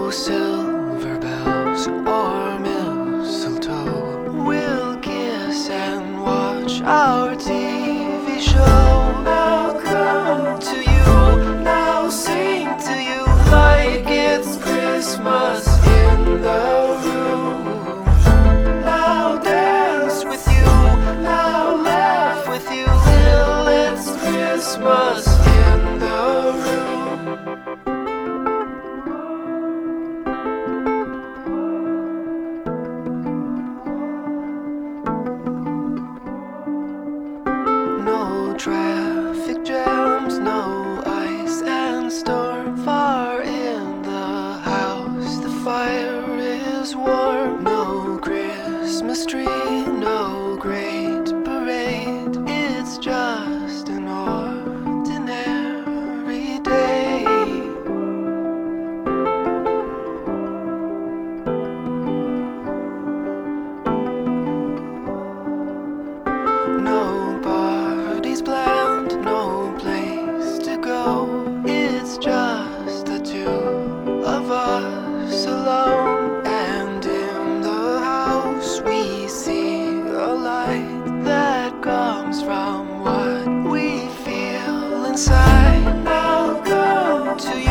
No silver bells or mistletoe. We'll kiss and watch our TV show. I'll come to you, I'll sing to you like it's Christmas in the room. I'll dance with you, I'll laugh with you till it's Christmas in the room. No traffic jams, no ice and storm. Far in the house, the fire is warm. No Christmas tree, no great parade. It's just an ordinary day. No parties planned, no place to go. It's just the two of us alone. And in the house we see a light that comes from what we feel inside. I'll come to you.